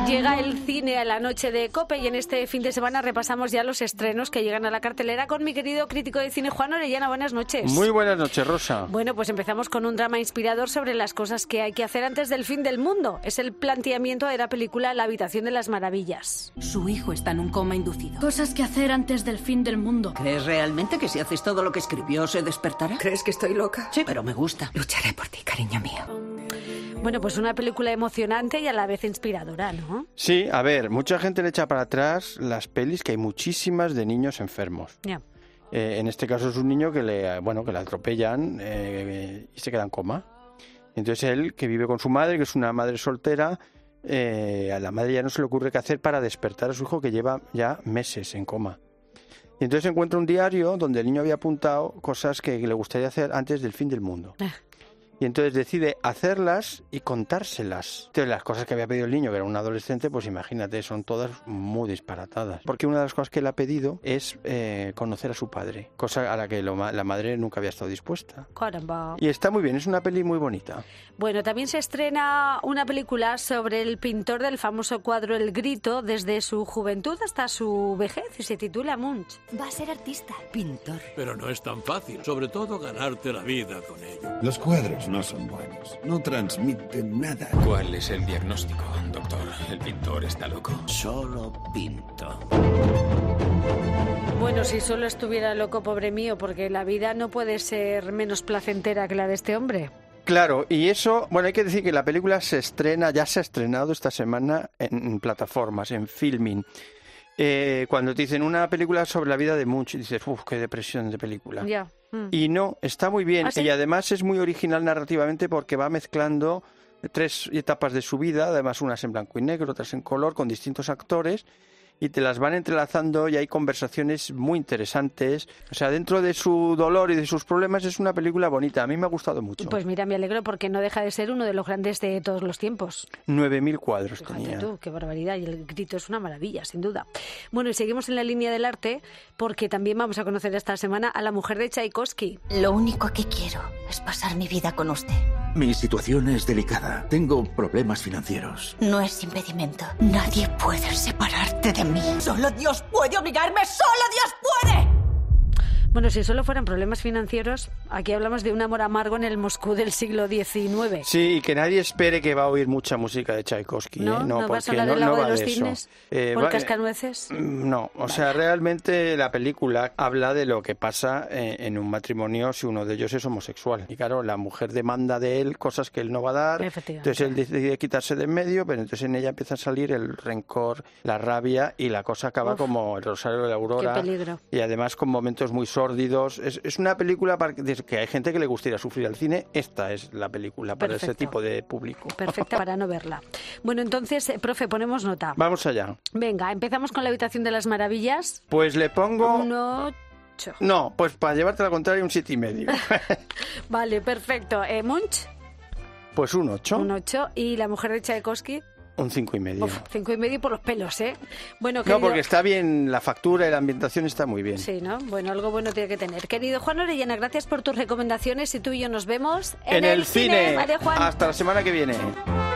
Llega el cine a la noche de COPE y en este fin de semana repasamos ya los estrenos que llegan a la cartelera con mi querido crítico de cine Juan Orellana. Buenas noches. Muy buenas noches, Rosa. Bueno, pues empezamos con un drama inspirador sobre las cosas que hay que hacer antes del fin del mundo. Es el planteamiento de la película La habitación de las maravillas. Su hijo está en un coma inducido. Cosas que hacer antes del fin del mundo. ¿Crees realmente que si haces todo lo que escribió se despertará? ¿Crees que estoy loca? Sí, pero me gusta. Lucharé por ti, cariño mío. Bueno, pues una película emocionante y a la vez inspiradora, ¿no? Sí, a ver, mucha gente le echa para atrás las pelis que hay muchísimas de niños enfermos. Ya. En este caso es un niño que le atropellan y se queda en coma. Entonces él, que vive con su madre, que es una madre soltera, a la madre ya no se le ocurre qué hacer para despertar a su hijo que lleva ya meses en coma. Y entonces encuentra un diario donde el niño había apuntado cosas que le gustaría hacer antes del fin del mundo. Y entonces decide hacerlas y contárselas. Entonces las cosas que había pedido el niño, que era un adolescente, pues imagínate, son todas muy disparatadas. Porque una de las cosas que él ha pedido es conocer a su padre, cosa a la que la madre nunca había estado dispuesta. Caramba. Y está muy bien, es una peli muy bonita. Bueno, también se estrena una película sobre el pintor del famoso cuadro El Grito desde su juventud hasta su vejez y se titula Munch. Va a ser artista. Pintor. Pero no es tan fácil, sobre todo ganarte la vida con ello. Los cuadros no son buenos, no transmiten nada. ¿Cuál es el diagnóstico, doctor? ¿El pintor está loco? Solo pinto. Bueno, si solo estuviera loco, pobre mío, porque la vida no puede ser menos placentera que la de este hombre. Claro, y eso, bueno, hay que decir que la película ya se ha estrenado esta semana en plataformas, en Filmin. Cuando te dicen una película sobre la vida de Munch, dices, uff, qué depresión de película. Ya. Y no, está muy bien. ¿Ah, sí? Y además es muy original narrativamente porque va mezclando 3 etapas de su vida, además unas en blanco y negro, otras en color, con distintos actores, y te las van entrelazando y hay conversaciones muy interesantes. O sea, dentro de su dolor y de sus problemas es una película bonita. A mí me ha gustado mucho. Pues mira, me alegro porque no deja de ser uno de los grandes de todos los tiempos. 9.000 cuadros Fíjate tenía. tú, qué barbaridad. Y El Grito es una maravilla, sin duda. Bueno, y seguimos en la línea del arte porque también vamos a conocer esta semana a la mujer de Tchaikovsky. Lo único que quiero es pasar mi vida con usted. Mi situación es delicada. Tengo problemas financieros. No es impedimento. Nadie puede separarte de mí. Solo Dios puede obligarme. ¡Solo Dios puede! Bueno, si solo fueran problemas financieros, aquí hablamos de un amor amargo en el Moscú del siglo XIX. Sí, y que nadie espere que va a oír mucha música de Tchaikovsky. ¿No va a sonar el lago de los cisnes? ¿O el cascanueces? No, o sea, realmente la película habla de lo que pasa en un matrimonio si uno de ellos es homosexual. Y claro, la mujer demanda de él cosas que él no va a dar. Entonces él decide quitarse de en medio, pero entonces en ella empieza a salir el rencor, la rabia y la cosa acaba como el Rosario de la Aurora. Qué peligro. Y además con momentos muy sórdidos. Es una película para que hay gente que le gustaría sufrir al cine. Esta es la película para ese tipo de público. Perfecta para no verla. Bueno, entonces, profe, ponemos nota. Vamos allá. Venga, empezamos con La habitación de las maravillas. Pues le pongo... Un 8. No, pues para llevarte la contraria un 7,5. Vale, perfecto. Munch. Pues un 8. Un 8. ¿Y La mujer de Tchaikovsky? Un 5,5. 5,5 por los pelos, ¿eh? Bueno, No, porque está bien, la factura y la ambientación está muy bien. Sí, ¿no? Bueno, algo bueno tiene que tener. Querido Juan Orellana, gracias por tus recomendaciones y tú y yo nos vemos en el cine. Vale, Juan. Hasta la semana que viene.